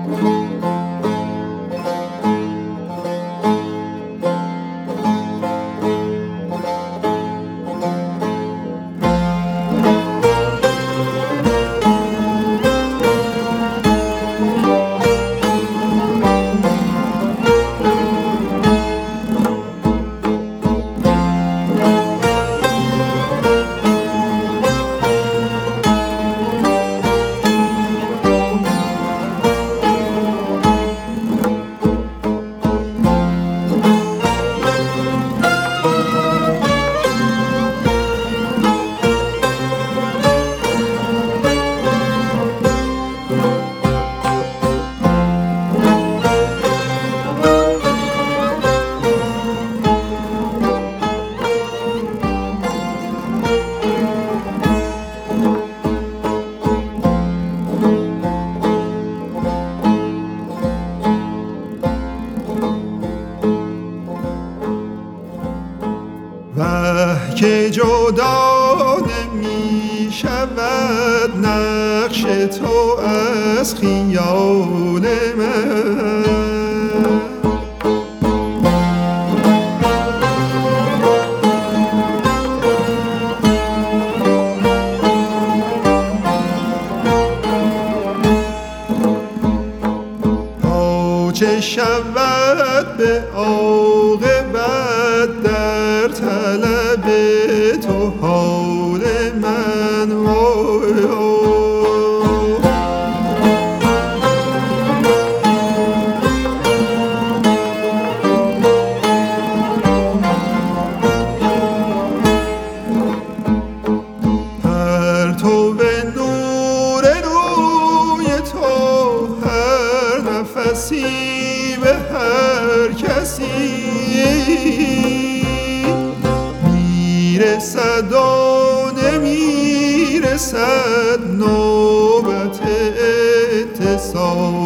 وه که جدا نمی شود نقش تو از خیال من. تا چه شود به عاقبت در طلب تو حال من. پرتو نور روی تو هر نفسی به هر کسی میرسد و نمیرسد نوبت اتصال.